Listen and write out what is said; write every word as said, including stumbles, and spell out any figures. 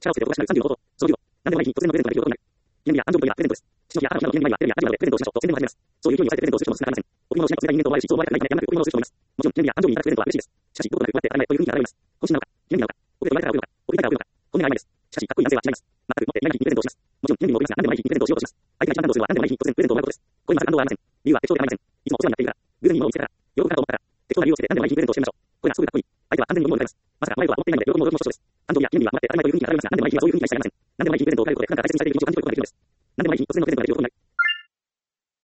力をつけておとなしくなるさんじゅうのこと。そのじゅうご、何でもない日に突然のプレゼントができることになる。記念日や誕生日といえばプレゼントです。父の日や母の日などの記念日には、テレビやアプリなどでプレゼントをしましょうと宣伝を始めます。そういう風にされてプレゼントをする人も少なくありません。贈り物をしないと冷たい人間と思われるし、そう思われたくないため、やむなく贈り物をする人もいます。もちろん、記念日や誕生日にいただくプレゼントは嬉しいです。しかし、どことなく奪って当たり前という風に現れます。懇親なのか、記念日なのか、僕で生まれたから贈るのか、贈りたいから贈るのか、本音が曖昧です。しかし、かっこいい男性は違います。全くもっていない日にプレゼントをします。もちろん、記念日も贈りますが、何でもない日にプレゼントをしようとします。相手が一番感動するのは何でもない日に突然プレゼントをもらうことです。これに全く感動はありません。理由は適当ではありません。いつもお世話になっているから、偶然に物を見つけたから、喜ぶかと思ったから、適当な理由をつけて何でもない日にプレゼントをしてみましょう。これはすごくかっこいい。相手は完全に物をもらいます。まさかもらえるとは思っていないので、喜びも驚きも少々です。誕生日や記念日はもらって当たり前という風に現れますが、何でもない日にはそういう風には一切ありません。何でもない日にプレゼントを贈られることで、普段から大切にされている気持ちを感じ取れます。